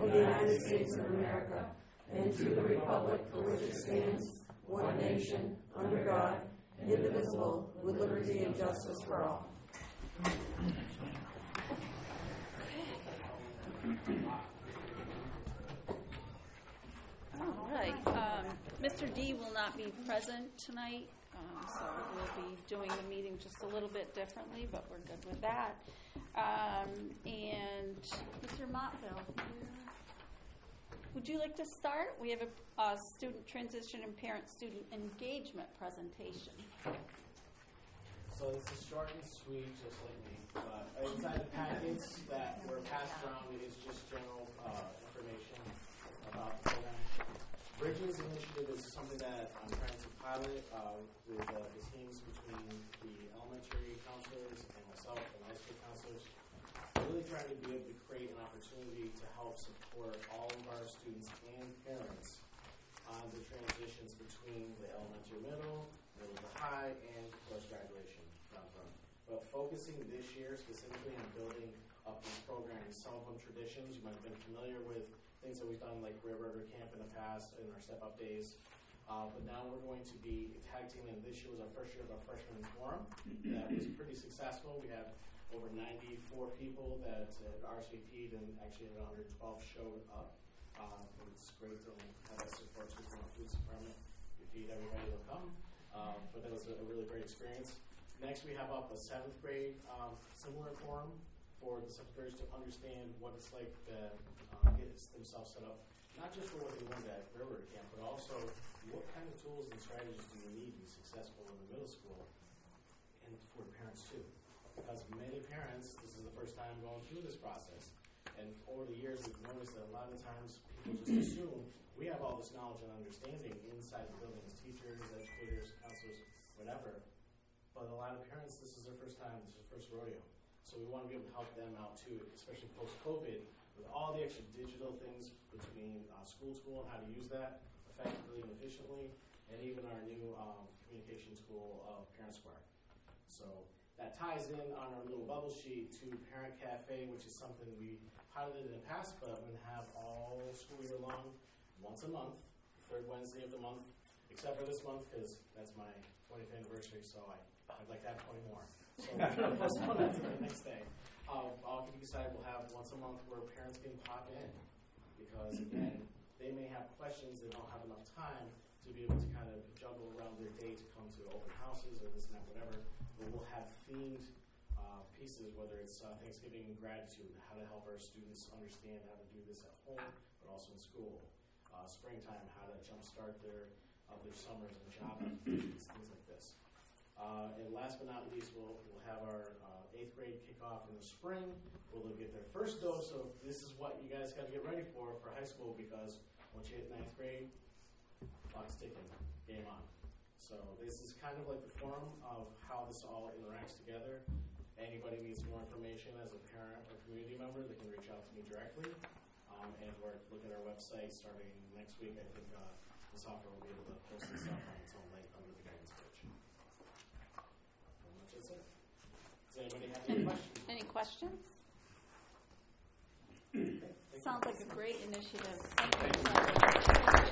the United States of America and to the republic for which it stands, one nation, under God, indivisible, with liberty and justice for all. All right. Mr. D will not be present tonight, so we'll be doing the meeting just a little bit differently, but we're good with that. And Mr. Montville, would you like to start? We have a student transition and parent-student engagement presentation. So this is short and sweet, just like me. Inside the packets that were passed around is just general information about the program. Bridges Initiative is something that I'm trying to pilot with the teams between the elementary counselors and myself and high school counselors. Really trying to be able to create an opportunity to help support all of our students and parents on the transitions between the elementary middle to high, and of course graduation down front. But focusing this year specifically on building up these programs, some of them traditions. You might have been familiar with things that we've done like Rare Burger Camp in the past in our Step Up days. But now we're going to be tag teaming. This year was our first year of our freshman forum. That was pretty successful. We had over 94 people that RSVP'd, and actually 112 showed up. It's great to have that support from our food department. We feed everybody that'll come. But that was a really great experience. Next, we have up a 7th grade similar forum for the 7th graders to understand what it's like to get themselves set up, not just for what they learned at Railroad Camp, but also what kind of tools and strategies do you need to be successful in the middle school and for parents too. Because many parents, this is the first time going through this process, and over the years we've noticed that a lot of times people just assume we have all this knowledge and understanding inside the building as teachers, educators, counselors, whatever. But a lot of parents, this is their first time, this is their first rodeo. So we want to be able to help them out too, especially post-COVID, with all the extra digital things between school and how to use that effectively and efficiently, and even our new communication tool of Parent Square. So that ties in on our little bubble sheet to Parent Cafe, which is something we piloted in the past, but I'm going to have all school year long, once a month, third Wednesday of the month, except for this month because that's my 20th anniversary, so I'd like to have 20 more. So we're going to postpone that to the next day. All can be decided, we'll have once a month where parents can pop in because, again, they may have questions, they don't have enough time to be able to kind of juggle around their day to come to open houses or this and that, whatever. But we'll have themed pieces, whether it's Thanksgiving and gratitude, how to help our students understand how to do this at home, but also in school. Springtime, how to jumpstart their summers and job applications, things like this. And last but not least, we'll have our 8th grade kickoff in the spring. We'll get their first dose of this is what you guys got to get ready for high school, because once you hit 9th grade, clock's ticking, game on. So this is kind of like the forum of how this all interacts together. Anybody needs more information as a parent or community member, they can reach out to me directly. And we're looking at our website starting next week. I think the software will be able to post this up on its own link under the guidance page. Pretty much that's it. Does anybody have any questions? Any questions? Okay, Sounds like a great initiative. Thank you.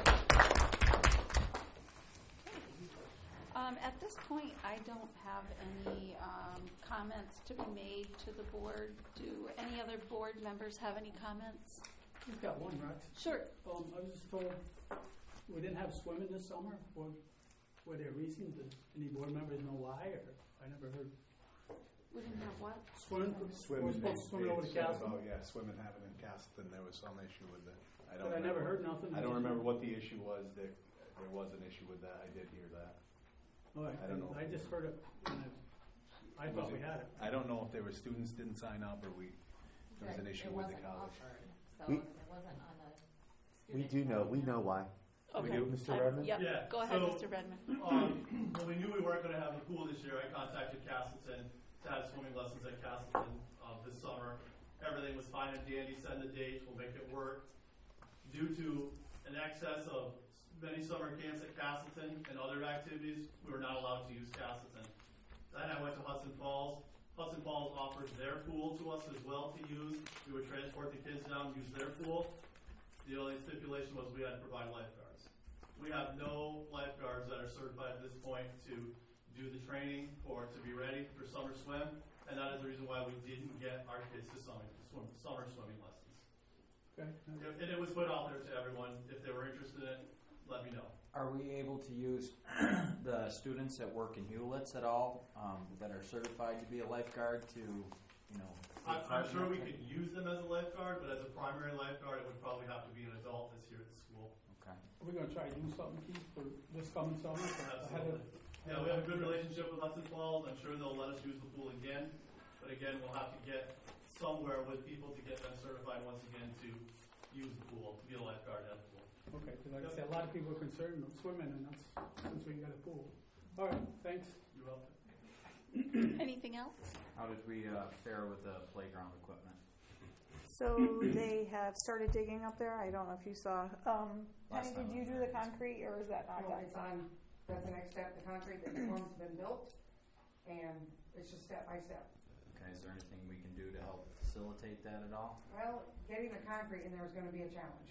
At this point, I don't have any comments to be made to the board. Do any other board members have any comments? We've got one, Rex. Sure. I was just told we didn't have swimming this summer. Were there reasons? Does any board members know why? Or I never heard. We didn't have what? Swimming. We're supposed to swim over to Castleton. Oh yeah, swimming happened in Castleton. There was some issue with that. I never heard nothing. I don't remember what the issue was. There was an issue with that. I did hear that. Oh, I don't know. I just heard it. I thought we had it. I don't know if there were students didn't sign up or there was an issue with the college. So it wasn't on a We do know. We know why. Okay. Mr. Redmond? Yep. Yeah. Go ahead, So, Mr. Redmond. When we knew we weren't going to have a pool this year, I contacted Castleton to have swimming lessons at Castleton this summer. Everything was fine and dandy. Send the dates. We'll make it work. Due to an excess of many summer camps at Castleton and other activities, we were not allowed to use Castleton. Then I went to Hudson Falls. Hudson Falls offered their pool to us as well to use. We would transport the kids down and use their pool. The only stipulation was we had to provide lifeguards. We have no lifeguards that are certified at this point to do the training or to be ready for summer swim, and that is the reason why we didn't get our kids to summer swimming lessons. Okay. And it was put out there to everyone. If they were interested in it, let me know. Are we able to use the students that work in Hewlett's at all that are certified to be a lifeguard to, you know? I'm sure we could use them as a lifeguard, but as a primary lifeguard, it would probably have to be an adult that's here at the school. Okay. Are we gonna try to do something, Keith, for this coming summer? Absolutely. Yeah, we have a good relationship with Hudson Falls. I'm sure they'll let us use the pool again. But again, we'll have to get somewhere with people to get them certified once again to use the pool, to be a lifeguard at the pool. Okay, because like I said, a lot of people are concerned about swimming, and that's since we got a pool. All right, thanks. You're welcome. Anything else? How did we fare with the playground equipment? So they have started digging up there. I don't know if you saw. Penny, did you do the concrete, or is that not done? It's on, that's the next step, the concrete, the form's been built, and it's just step by step. Okay, is there anything we can do to help facilitate that at all? Well, getting the concrete in there is gonna be a challenge.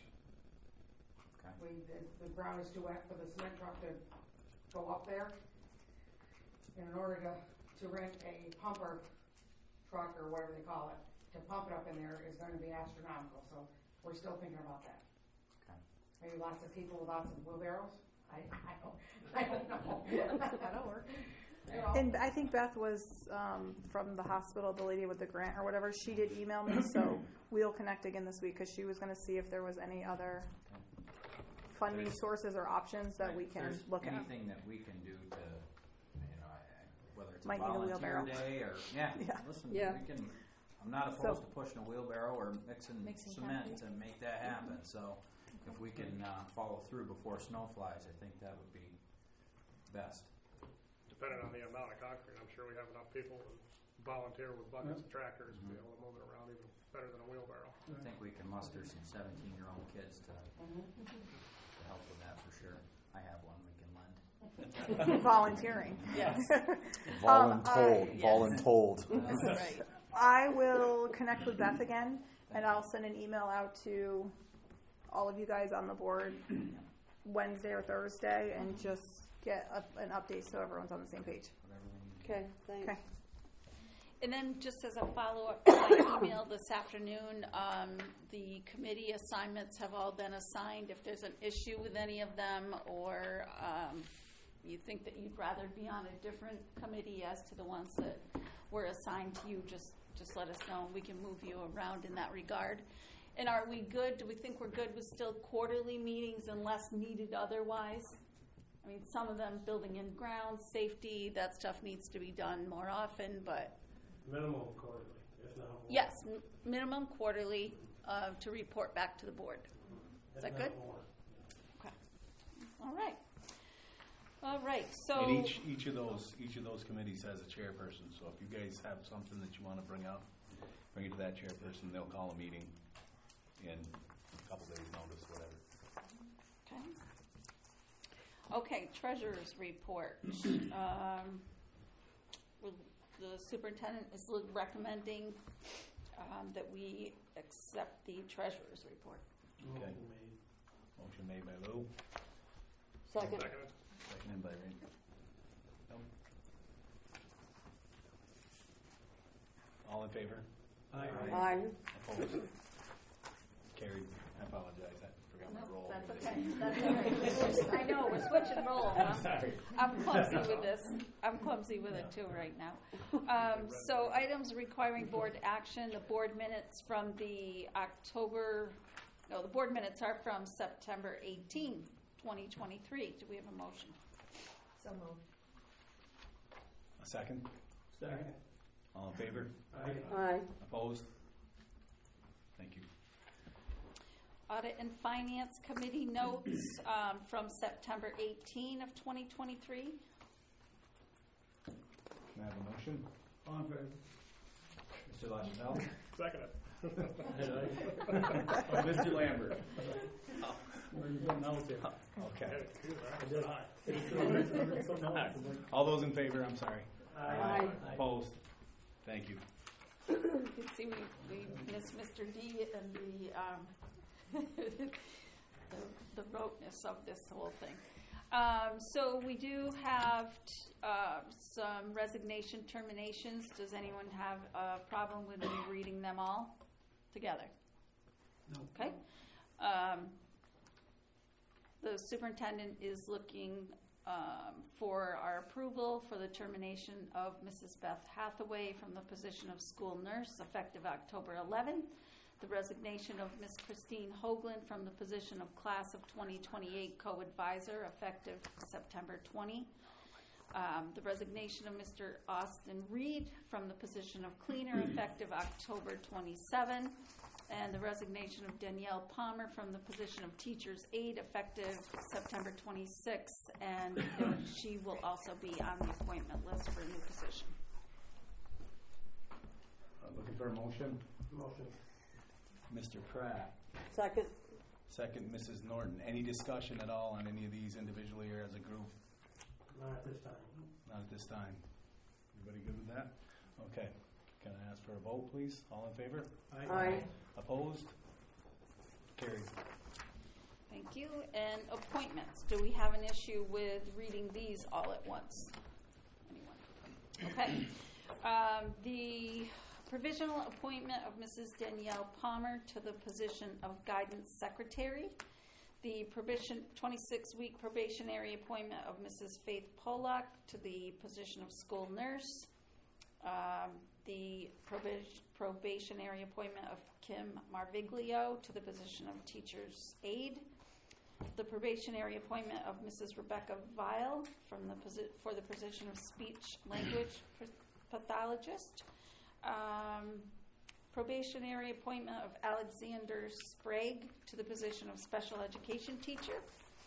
Okay. The ground is too wet for the cement truck to go up there. And in order to rent a pumper truck or whatever they call it, to pump it up in there is gonna be astronomical, so we're still thinking about that. Okay. Maybe lots of people with lots of wheelbarrows, I don't know. That'll work. You know. And I think Beth was from the hospital, the lady with the grant or whatever. She did email me, so we'll connect again this week because she was going to see if there was any other funding sources or options that we can look at. Anything that we can do to, you know, whether it's Might a need a volunteer wheelbarrow. day or listen, Yeah. we can. I'm not opposed to pushing a wheelbarrow or mixing cement concrete. to make that happen. So if we can follow through before snow flies, I think that would be best. Depending on the amount of concrete, I'm sure we have enough people who volunteer with buckets and tractors to be able to move it around even better than a wheelbarrow. I think we can muster some 17-year-old kids to help with that for sure. I have one we can lend. Volunteering. Yes. Voluntold. That's right. I will connect with Beth again, and I'll send an email out to all of you guys on the board Wednesday or Thursday and just get an update so everyone's on the same page. Okay, thanks. Okay. And then just as a follow-up to my email this afternoon, the committee assignments have all been assigned. If there's an issue with any of them or you think that you'd rather be on a different committee as to the ones that were assigned to you, just let us know and we can move you around in that regard. And are we good? Do we think we're good with still quarterly meetings unless needed otherwise? I mean, some of them, building and grounds, safety, that stuff needs to be done more often, but... Minimum quarterly, if not more. Yes, minimum quarterly to report back to the board. Is that good? Okay. All right. All right. So And each of those committees has a chairperson. So if you guys have something that you want to bring up, bring it to that chairperson. They'll call a meeting in a couple days' notice, whatever. Okay, treasurer's report. The superintendent is recommending that we accept the treasurer's report. Okay. Motion made by Lou. Second. Seconded by Ray. No. All in favor? Aye. Opposed? Carried. I apologize. I forgot my roll. That's okay. That's all right. I know, we're switching roles. I'm clumsy with this. I'm clumsy with it too right now. So items requiring board action, the board minutes from the board minutes are from September 18, 2023. Do we have a motion? So moved. A second? Second. All in favor? Aye. Opposed? Thank you. Audit and Finance Committee notes from September 18 of 2023. Can I have a motion? On favor. Mr. LaChapelle? Second it. Mr. Lambert? Where you going now, Tim? Okay. All those in favor, I'm sorry. Aye. Opposed? Thank you. You can see we missed Mr. D and the the roteness of this whole thing. So we do have some resignation terminations. Does anyone have a problem with me reading them all together? No. Okay. The superintendent is looking for our approval for the termination of Mrs. Beth Hathaway from the position of school nurse effective October 11th. The resignation of Ms. Christine Hoagland from the position of class of 2028 co-advisor effective September 20. The resignation of Mr. Austin Reed from the position of cleaner effective October 27. And the resignation of Danielle Palmer from the position of teacher's aide effective September 26th. And she will also be on the appointment list for a new position. Looking for a motion? Motion. Mr. Pratt. Second. Second, Mrs. Norton. Any discussion at all on any of these individually or as a group? Not at this time. Not at this time. Everybody good with that? Okay. Can I ask for a vote, please? All in favor? Aye. Opposed? Carried. Thank you. And appointments. Do we have an issue with reading these all at once? Anyone? Okay. The provisional appointment of Mrs. Danielle Palmer to the position of guidance secretary. The 26-week probationary appointment of Mrs. Faith Pollock to the position of school nurse. The probationary appointment of Kim Marviglio to the position of teacher's aide. The probationary appointment of Mrs. Rebecca Vile for the position of speech language pathologist. Probationary appointment of Alexander Sprague to the position of special education teacher.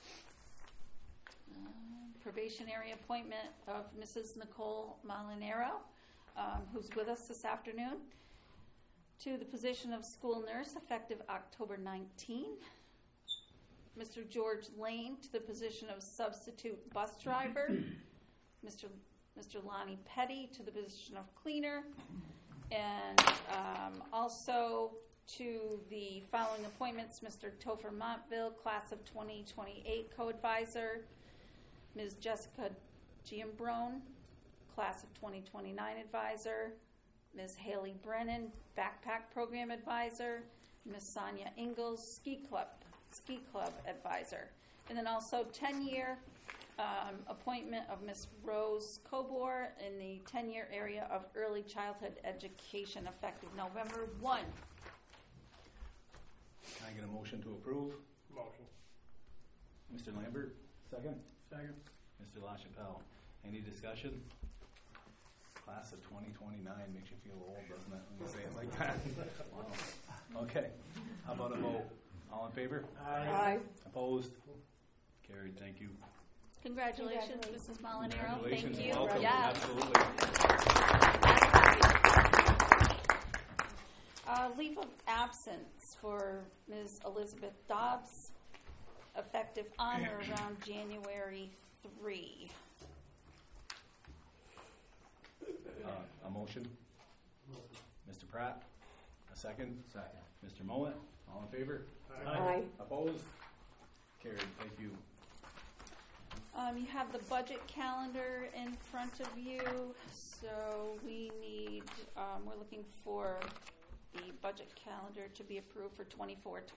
Probationary appointment of Mrs. Nicole Molinaro, who's with us this afternoon, to the position of school nurse effective October 19. Mr. George Lane to the position of substitute bus driver. Mr. Lonnie Petty to the position of cleaner. And also to the following appointments, Mr. Topher Montville, class of 2028 co-advisor. Ms. Jessica Giambrone, class of 2029 advisor. Ms. Haley Brennan, backpack program advisor. Ms. Sonia Ingalls, ski club advisor. And then also 10-year appointment of Ms. Rose Cobor in the 10-year area of early childhood education effective November 1. Can I get a motion to approve? Motion. Mr. Lambert, second. Second. Mr. LaChapelle. Any discussion? Class of 2029 makes you feel old, doesn't it, when you say it like that? Wow. Okay. How about a vote? All in favor? Aye. Opposed? Carried. Thank you. Congratulations, Mrs. Molinaro. Congratulations. Thank you. Welcome. Yes. Absolutely. Leave of absence for Ms. Elizabeth Dobbs, effective on or around January 3. A motion? Mr. Pratt? A second? Second. Mr. Mowat? All in favor? Aye. Opposed? Carried. Thank you. You have the budget calendar in front of you, so we need, we're looking for the budget calendar to be approved for 24-25.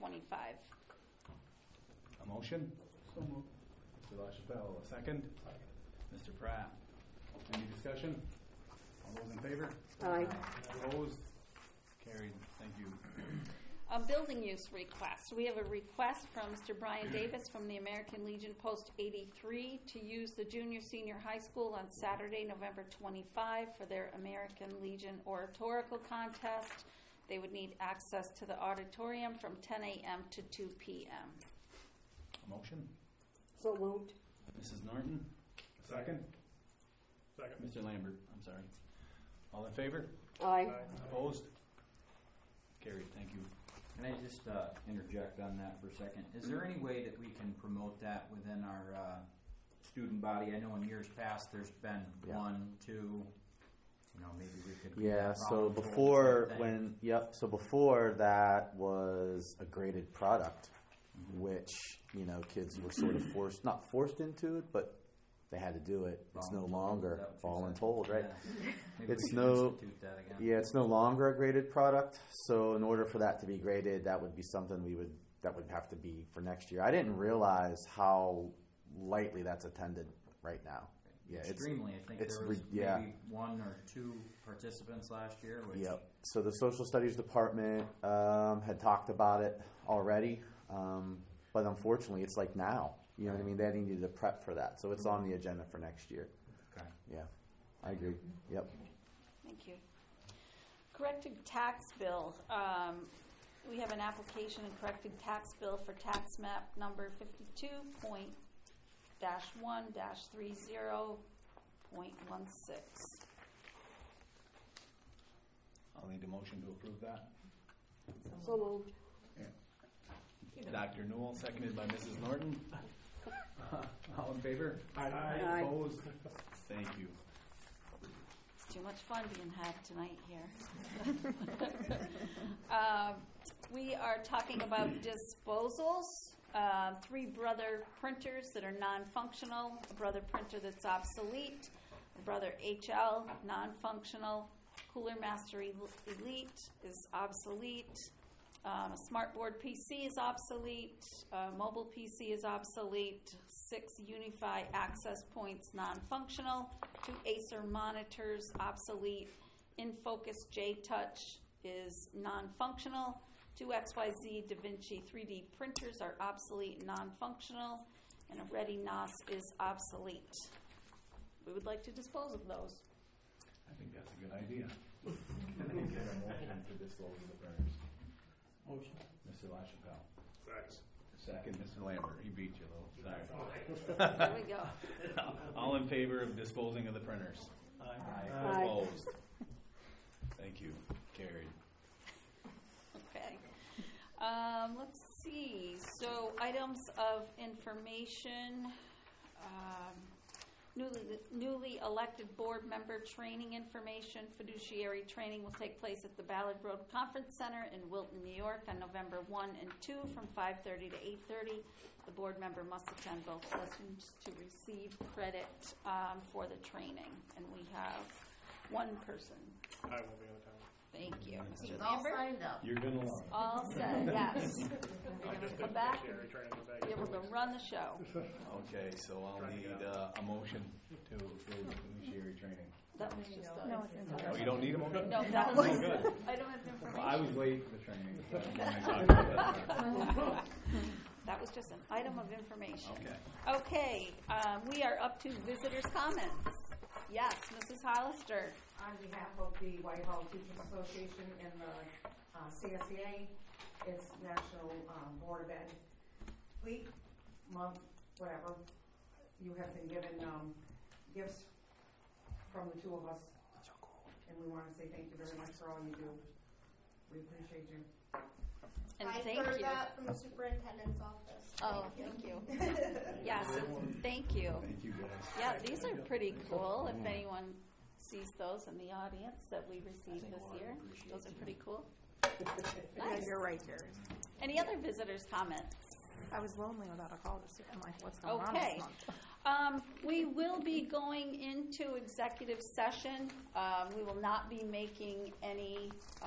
A motion? So moved. Mr. LaChapelle, a second? Mr. Pratt? Any discussion? All those in favor? Aye. Opposed? Carried. Thank you. Building use request. We have a request from Mr. Brian Davis from the American Legion Post 83 to use the junior senior high school on Saturday, November 25 for their American Legion oratorical contest. They would need access to the auditorium from 10 a.m. to 2 p.m. A motion? So moved. Mrs. Norton? A second? Second. Mr. Lambert, I'm sorry. All in favor? Aye. Opposed? Carried. Thank you. Can I just interject on that for a second? Is there any way that we can promote that within our student body? I know in years past there's been Yeah. 1, 2, maybe we could. Yeah, so volunteer before type when, thing. so before that was a graded product, which, kids were sort of not forced into it, but they had to do it. It's no Voluntold, longer is that what you said? voluntold, right? Yeah. Maybe It's we should no- institute that again. Yeah, it's no longer a graded product. So in order for that to be graded, that would be something that would have to be for next year. I didn't realize how lightly that's attended right now. Yeah, Extremely. I think it's there was yeah. maybe 1 or 2 participants last year. Which Yep. So the social studies department had talked about it already, but unfortunately, it's like now. You know what I mean? They needed to prep for that, so it's on the agenda for next year. Okay. Yeah, I agree. Yep. Thank you. Corrected tax bill. We have an application and corrected tax bill for tax map number 52.-1-30.16. I'll need a motion to approve that. So moved. Dr. Newell, seconded by Mrs. Norton. All in favor? Aye. Opposed? Thank you. It's too much fun being had tonight here. We are talking about disposals. 3 Brother printers that are non-functional, a Brother printer that's obsolete, a Brother HL non-functional, Cooler Master Elite is obsolete, a Smartboard PC is obsolete, a mobile PC is obsolete, 6 Unify access points non-functional, 2 Acer monitors obsolete, InFocus J-Touch is non-functional, 2 XYZ DaVinci 3D printers are obsolete, non-functional, and a Ready NOS is obsolete. We would like to dispose of those. I think that's a good idea. Can I get a motion to dispose of the printers? Motion. Mr. LaChapelle. Thanks. Second, Mr. Lambert. He beat you, though. Sorry. There we go. All in favor of disposing of the printers? Aye. Opposed? Thank you. Carried. Okay. Let's see. So items of information. Newly elected board member training information. Fiduciary training will take place at the Ballard Road Conference Center in Wilton, New York on November 1 and 2 from 5:30 to 8:30. The board member must attend both sessions to receive credit for the training. And we have 1 person. I will be in town. Thank you. He's Mr. all Lambert? signed up. You're going to love it. All set, yes. I You're just going to did come back fiduciary training in and Vegas. be able to run the show. Okay, so I'll need a motion to approve the fiduciary training. That was just a... No, it's in Oh, you don't need a motion? No, that Oh, was... good. Item of information. Well, I was late for the training. So when I talked about that. That was just an item of information. Okay. Okay, we are up to visitors' comments. Yes, Mrs. Hollister. On behalf of the Whitehall Teachers Association and the CSEA, it's National Board of Ed Week, month, whatever. You have been given gifts from the 2 of us. And we want to say thank you very much for all you do. We appreciate you. And I thank heard you. that from the superintendent's office. Oh, thank you. Yes, thank you. Thank you, guys. Yeah, these are pretty cool. If anyone sees those in the audience that we received this year, those are pretty cool. Yeah, Nice. you're right there. Any other visitors' comments? I was lonely without a call this year. I'm like, what's going on Okay. this month? We will be going into executive session. We will not be making any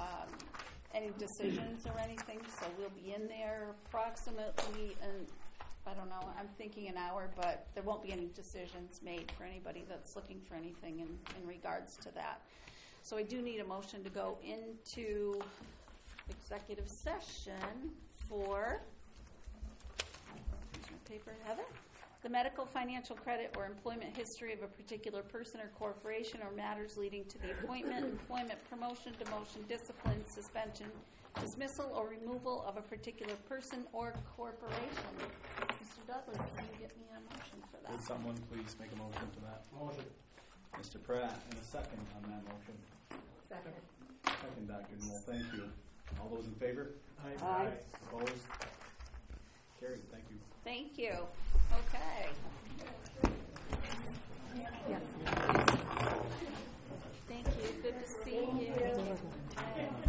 decisions or anything, so we'll be in there approximately, and I don't know, I'm thinking an hour, but there won't be any decisions made for anybody that's looking for anything in regards to that. So I do need a motion to go into executive session for, here's my paper, Heather. The medical, financial credit, or employment history of a particular person or corporation, or matters leading to the appointment, employment, promotion, demotion, discipline, suspension, dismissal, or removal of a particular person or corporation. Mr. Dudley, can you get me a motion for that? Would someone please make a motion for that? Motion. Mr. Pratt, and a second on that motion. Second. Second, Dr. Newell. Thank you. All those in favor? Aye. Opposed? Carried. Thank you. Thank you. Okay. Yes. Thank you. Good to see you.